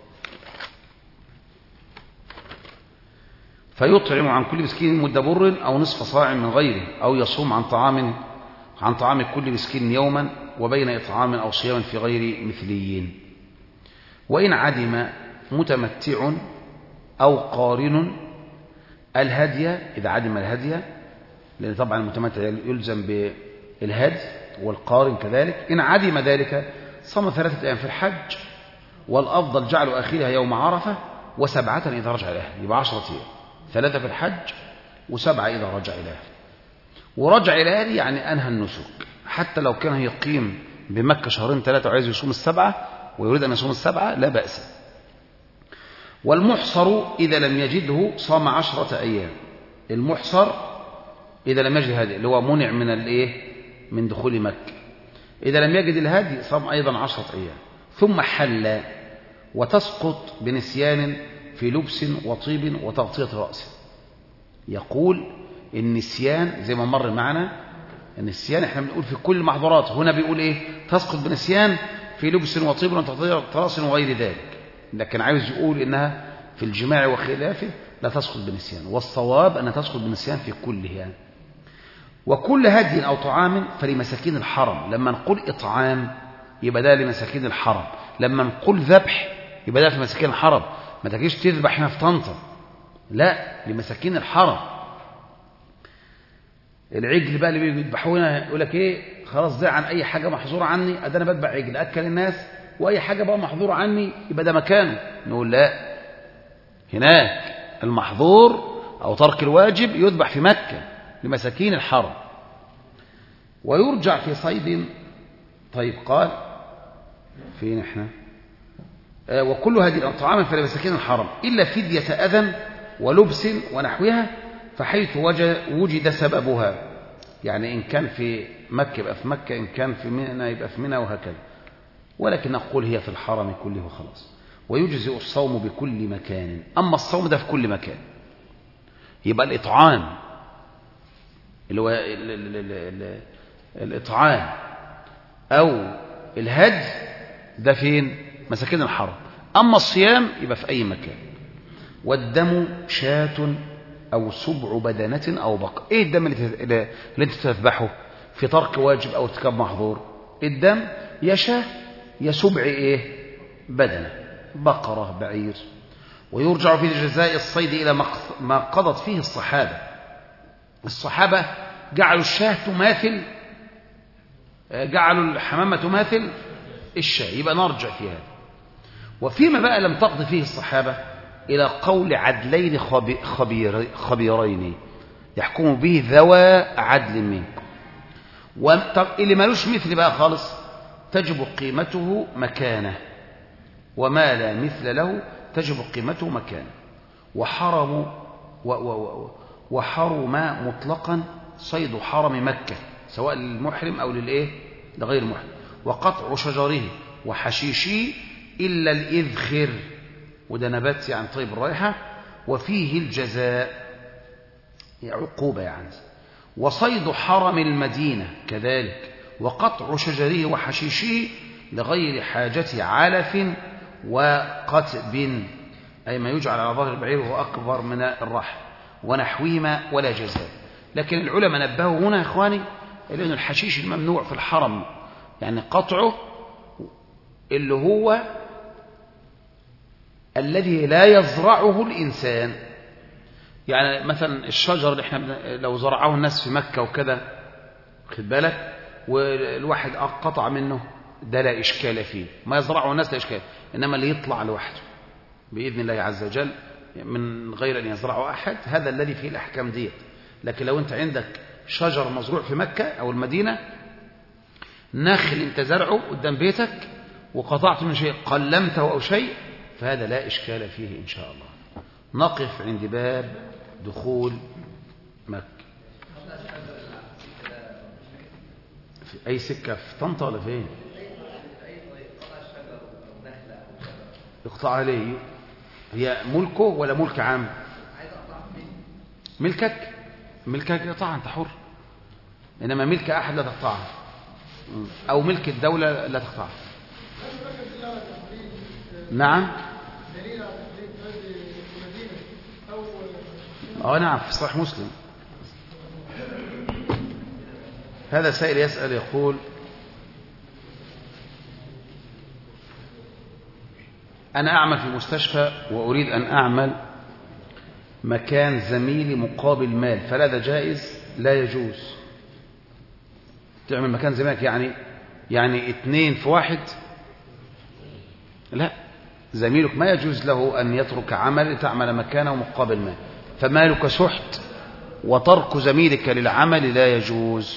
فيطعم عن كل مسكين مد بر أو نصف صاع من غيره، أو يصوم عن طعام عن طعام كل مسكين يوما وبين إطعام أو صيام في غير مثليين. وإن عدم متمتع أو قارن الهدي، إذا عدم الهدي، لأن طبعا المتمتع يلزم بالهدي والقارن كذلك، إن عدم ذلك صام ثلاثة أيام في الحج، والأفضل جعل آخرها يوم عرفة، وسبعة إذا رجع إليها، يبقى عشرة أيام، ثلاثة في الحج وسبعة إذا رجع إليها. ورجع إليها يعني أنهى النسك، حتى لو كان يقيم بمكة شهرين ثلاثة وعايز يصوم السبعة ويريد أن يصوم السبعة لا بأس. والمحصر إذا لم يجده صام عشرة أيام. المحصر إذا لم يجد هذه اللي هو منع من الإيه من دخول مكة، إذا لم يجد الهدي صام أيضا عشرة أيام. ثم حل، وتسقط بنسيان في لبس وطيب وتغطية رأسه. يقول النسيان زي ما مر معنا، النسيان احنا بنقول في كل المحظورات، هنا بيقول ايه تسقط بنسيان في لبس وطيب وتغطية رأس وغير ذلك، لكن عايز يقول انها في الجماع وخلافه لا تسقط بنسيان، والصواب أن تسقط بنسيان في كلها. وكل هدي أو طعام فلمساكين الحرم. لما نقول إطعام يبقى ده لمساكين الحرم، لما نقول ذبح يبقى ده في مساكين الحرم. ما تجيش تذبح هنا في طنطا، لا، لمساكين الحرم. العجل بقى اللي بيذبحوه هنا يقول لك ايه خلاص ده عن اي حاجه محظوره عني، ادي انا بذبح عجل اكل الناس، واي حاجه بقى محظوره عني يبقى ده مكانه. نقول لا، هناك المحظور او ترك الواجب يذبح في مكه لمساكين الحرم. ويرجع في صيد. طيب قال فين احنا؟ آه وكل هذه الطعام فلمساكين الحرم إلا فدية أذى ولبس ونحوها، فحيث وجد سببها. يعني إن كان في مكة يبقى في مكة، إن كان في منى يبقى في منى، وهكذا. ولكن نقول هي في الحرم كله خلاص. ويجزئ الصوم بكل مكان. أما الصوم ده في كل مكان، يبقى الإطعام اللي هو ال ال ال ال الإطعام أو الهدي ده فين؟ مساكن الحرم. أما الصيام يبقى في أي مكان. والدم شاة أو سبع بدنة أو بقر. إيه الدم اللي, اللي أنت تذبحه في ترك واجب أو ارتكاب محظور؟ الدم يا شاة يا سبع إيه؟ بدنة، بقرة، بعير. ويرجع في جزاء الصيد إلى ما قضت فيه الصحابة. الصحابة جعلوا الشاة تماثل، جعلوا الحمامة تماثل الشاة، يبقى نرجع في هذا. وفيما بقى لم تقض فيه الصحابة إلى قول عدلين خبير خبيرين يحكم به ذوى عدل منكم. واللي مالوش مثل بقى خالص تجب قيمته مكانه، وما لا مثل له تجب قيمته مكانه. وحرم وحرم مطلقا صيد حرم مكة سواء للمحرم أو للإيه لغير المحرم، وقطع شجره وحشيشه إلا الإذخر، وده نبات يعني طيب الرائحة، وفيه الجزاء عقوبة يعني. وصيد حرم المدينة كذلك، وقطع شجره وحشيشه لغير حاجة علف وقتب، أي ما يجعل على ظهر البعير وهو أكبر من الرحل ونحوهما، ولا جزاء. لكن العلماء نبهوا هنا يا إخواني لأن الحشيش الممنوع في الحرم يعني قطعه اللي هو الذي لا يزرعه الإنسان. يعني مثلا الشجر اللي احنا لو زرعه الناس في مكة وكذا خد بالك والواحد قطع منه ده لا إشكال فيه، ما يزرعه الناس لا إشكال، إنما اللي يطلع لوحده بإذن الله عز وجل من غير أن يزرعه أحد هذا الذي فيه الأحكام ديت. لكن لو أنت عندك شجر مزروع في مكة أو المدينة، نخل أنت زرعه قدام بيتك وقطعت من شيء قلمته أو شيء، فهذا لا إشكال فيه إن شاء الله. نقف عند باب دخول مكة. في أي سكة في طنطا ولا فين؟ يقطع عليه. هي ملكه ولا ملك عام؟ ملكك ملكك يقطع أنت حر، إنما ملك أحد لا تقطعه، أو ملك الدولة لا تقطعه. نعم اه نعم في صحيح مسلم. هذا سائل يسأل يقول أنا أعمل في مستشفى وأريد أن أعمل مكان زميلي مقابل مال، فلا جائز؟ لا يجوز. تعمل مكان زميلك يعني يعني اثنين في واحد؟ لا، زميلك ما يجوز له أن يترك عمل تعمل مكانه مقابل مال، فمالك سحت، وترك زميلك للعمل لا يجوز.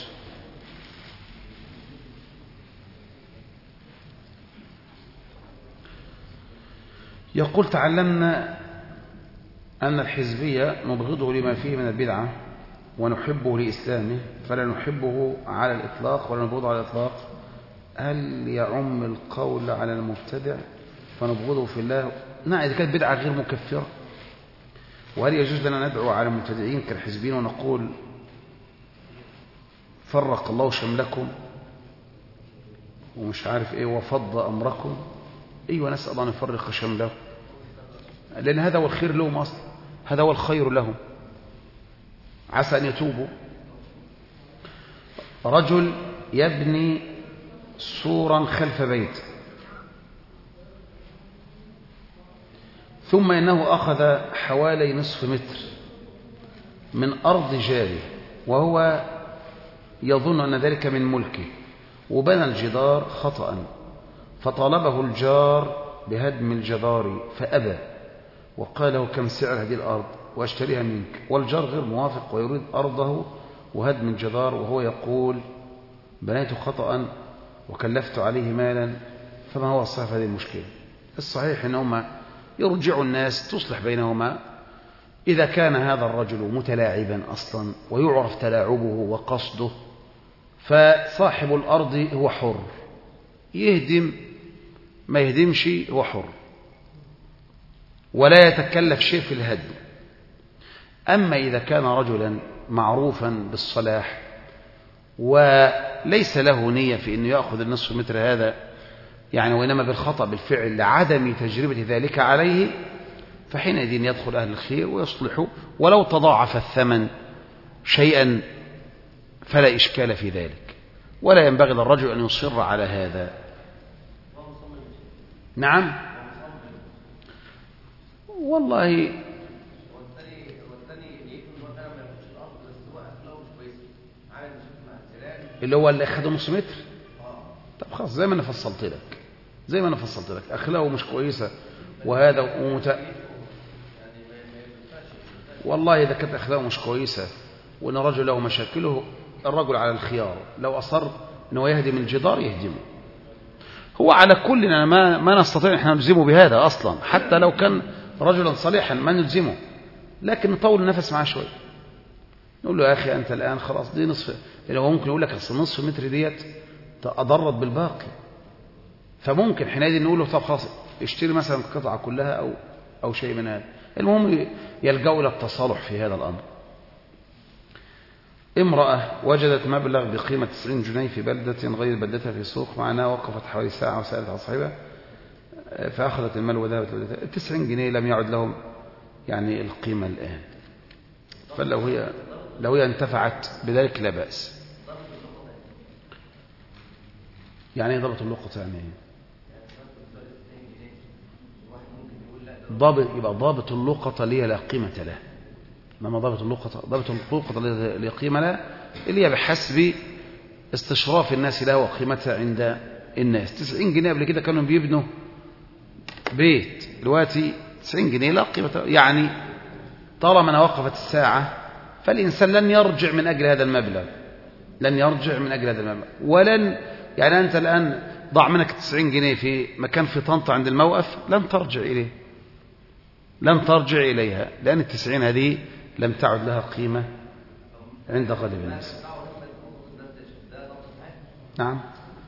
يقول تعلمنا أن الحزبية نبغضه لما فيه من البدعة ونحبه لإسلامه، فلا نحبه على الإطلاق ولا نبغضه على الإطلاق. هل يعم القول على المبتدع فنبغضه في الله؟ نعم إذا كانت بدعة غير مكفرة. وهل يجوز لنا ندعو على المبتدعين كالحزبين ونقول فرق الله شملكم ومش عارف ايه وفض أمركم؟ ايوه نسأل الله أن يفرق شمله، لأن هذا هو الخير لهم أصلا، هذا هو الخير لهم، عسى أن يتوبوا. رجل يبني سورا خلف بيت، ثم إنه أخذ حوالي نصف متر من أرض جاره وهو يظن أن ذلك من ملكه، وبنى الجدار خطأ، فطالبه الجار بهدم الجدار فأبى، وقال له كم سعر هذه الأرض وأشتريها منك، والجار غير موافق ويريد أرضه وهدم الجدار، وهو يقول بنيت خطأ وكلفت عليه مالا، فما هو الصحيح هذه المشكلة؟ الصحيح أنهما يرجع الناس تصلح بينهما. إذا كان هذا الرجل متلاعبا أصلا ويعرف تلاعبه وقصده، فصاحب الأرض هو حر، يهدم ما يهدمش هو حر، ولا يتكلف شيء في الهدم. أما إذا كان رجلا معروفا بالصلاح وليس له نية في أنه يأخذ النصف متر هذا يعني، وإنما بالخطأ بالفعل لعدم تجربة ذلك عليه، فحينئذ يدخل أهل الخير ويصلحوا، ولو تضاعف الثمن شيئا فلا إشكال في ذلك، ولا ينبغي للرجل أن يصر على هذا. نعم والله اللي هو اللي أخذه نص متر. طب خلاص زي ما أنا فصلت لك، زي ما أنا فصلت لك أخلاقه مش كويسة وهذا ومت... والله إذا كانت أخلاقه مش كويسة وإن رجل له مشاكله، الرجل على الخيار، لو أصر أنه يهدم الجدار يهدمه. هو على كلنا ما, ما نستطيع أن نلزمه بهذا أصلا، حتى لو كان رجلا صالحا ما نلزمه، لكن نطول النفس معه شوي، نقول له يا أخي أنت الآن خلاص دي نصف، لأنه هو ممكن يقول لك أصل نصف متر ديت أضرت بالباقي، فممكن حينئذ نقول له طب خلاص اشتري مثلا القطعة كلها أو أو شيء من هذا. المهم يلجأوا إلى التصالح في هذا الأمر. امرأة وجدت مبلغ بقيمة تسعين جنيه في بلدة غير بلدتها في سوق، معناها وقفت حوالي ساعة وسألت عن صاحبها فأخذت المال وذهبت لبلدتها. التسعين جنيه لم يعد لهم يعني القيمة الآن، فلو هي لو هي انتفعت بذلك لا بأس. يعني ضابط اللقطة يعني ضابط، يبقى ضابط اللقطة اللي لا قيمة له. إنما ضابط اللقطة ضابط اللقطة اللي لا قيمة له اللي هي بحسب استشراف الناس له وقيمتها عند الناس. تسعين جنيه قبل كده كانوا بيبنوا بيت، دلوقتي تسعين جنيه لا قيمة له. يعني طالما وقفت الساعة فالإنسان لن يرجع من أجل هذا المبلغ، لن يرجع من أجل هذا المبلغ ولن، يعني أنت الآن ضاع منك تسعين جنيه في مكان في طنطا عند الموقف، لن ترجع إليه، لن ترجع إليها، لأن التسعين هذه لم تعد لها قيمة عند غالب الناس. نعم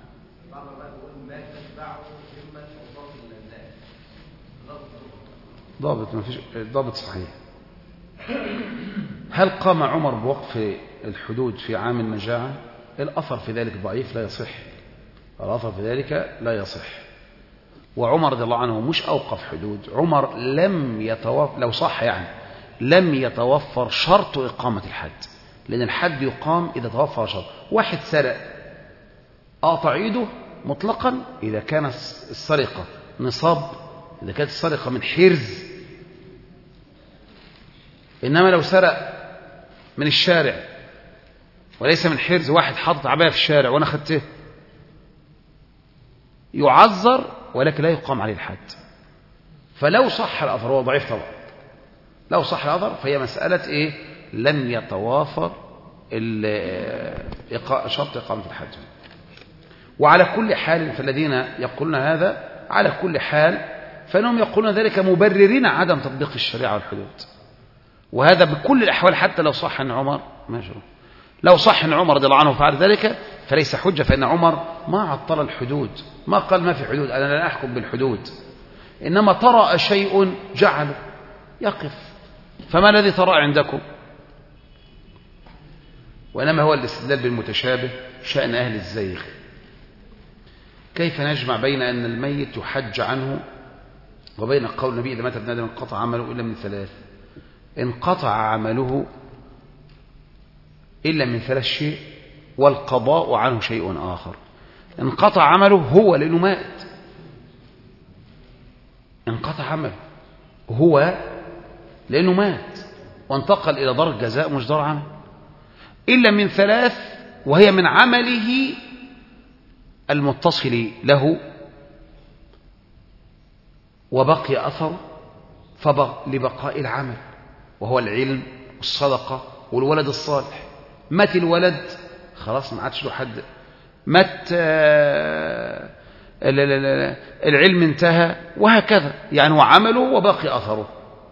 ضابط ما فيش ضابط صحيح. هل قام عمر بوقف الحدود في عام المجاعة؟ الأثر في ذلك ضعيف لا يصح، الأثر في ذلك لا يصح. وعمر رضي الله عنه مش أوقف حدود، عمر لم يتوفر، لو صح يعني لم يتوفر شرط إقامة الحد، لأن الحد يقام إذا توفر شرط. واحد سرق أقطع إيده مطلقا إذا كان السرقة نصاب، إذا كانت السرقة من حرز. إنما لو سرق من الشارع وليس من حرز، واحد حاطط عباية في الشارع وأنا خدته، يعذر ولكن لا يقام عليه الحد. فلو صح الأثر، هو ضعيف طبعا، لو صح الأثر فهي مسألة إيه؟ لم يتوافر شرط إقامة الحد. وعلى كل حال فالذين يقولون هذا على كل حال فإنهم يقولون ذلك مبررين عدم تطبيق الشريعة والحدود، وهذا بكل الأحوال حتى لو صح أن عمر ماشي، لو صح أن عمر رضي الله عنه فعل ذلك فليس حجة، فإن عمر ما عطل الحدود، ما قال ما في حدود، أنا لا أحكم بالحدود، إنما طرأ شيء جعله يقف. فما الذي طرأ عندكم؟ وإنما هو الاستدلال بالمتشابه شأن أهل الزيغ. كيف نجمع بين أن الميت يحج عنه وبين قول النبي إذا مات ابن آدم انقطع عمله إلا من ثلاث؟ انقطع عمله إلا من ثلاث شيء، والقضاء عنه شيء آخر. انقطع عمله هو لأنه مات، انقطع عمله هو لأنه مات وانتقل إلى دار الجزاء مش دار عمل. إلا من ثلاث، وهي من عمله المتصل له وبقي أثر لبقاء العمل، وهو العلم والصدقة والولد الصالح. مات الولد خلاص ما عادش له حد، مات العلم انتهى، وهكذا يعني وعمله وباقي أثره.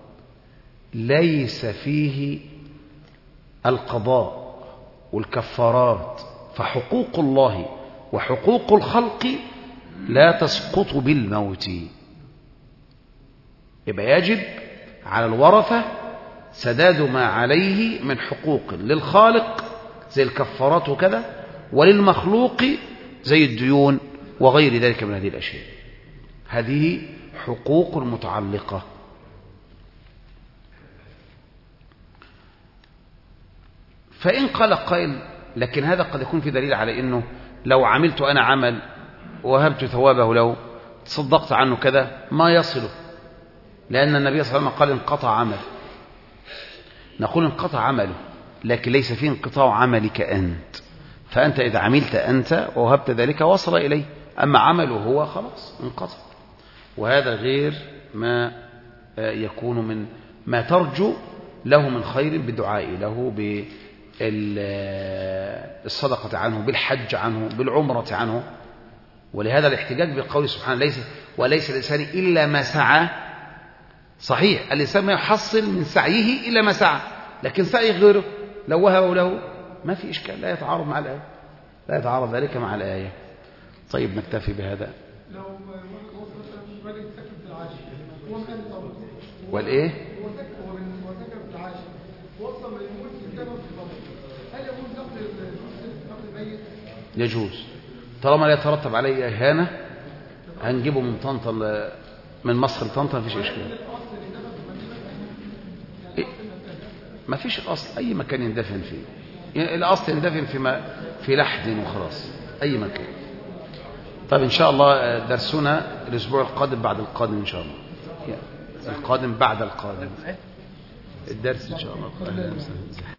ليس فيه القضاء والكفارات، فحقوق الله وحقوق الخلق لا تسقط بالموت. يبقى يجب على الورثة سداد ما عليه من حقوق للخالق زي الكفارات وكذا، وللمخلوق زي الديون وغير ذلك من هذه الأشياء. هذه حقوق متعلقة. فإن قال قائل لكن هذا قد يكون في دليل على أنه لو عملت أنا عمل وهبت ثوابه له تصدقت عنه كذا ما يصله، لأن النبي صلى الله عليه وسلم قال انقطع عمل. نقول انقطع عمله لكن ليس فيه انقطاع عملك أنت، فأنت إذا عملت أنت ووهبت ذلك وصل إليه، أما عمله هو خلاص انقطع. وهذا غير ما يكون من ما ترجو له من خير بالدعاء له، بالصدقة عنه، بالحج عنه، بالعمرة عنه. ولهذا الاحتجاج بقول سبحانه ليس وليس الإنسان إلا ما سعى. صحيح الإنسان ما يحصل من سعيه إلا ما سعى، لكن سعي غيره لو وهبه له ما في إشكال، لا يتعارض مع الآية، لا يتعارض ذلك مع الآية. طيب نكتفي بهذا. لو راجل ساكن في العاشر هو كان طبعا والإيه؟ هو ساكن هو ساكن في العاشر وصل ما يموت قدامه في الطبق، هل يكون نقل نقل الميت؟ يجوز طالما لا يترتب عليه إهانة. هنجيبه من طنطا من مصر لطنطا مفيش إشكال. إيه؟ مفيش الأصل أي مكان يندفن فيه، يعني الأصل يندفن في ما في لحد وخلاص أي مكان. طيب إن شاء الله درسنا الأسبوع القادم بعد القادم إن شاء الله، القادم بعد القادم الدرس إن شاء الله.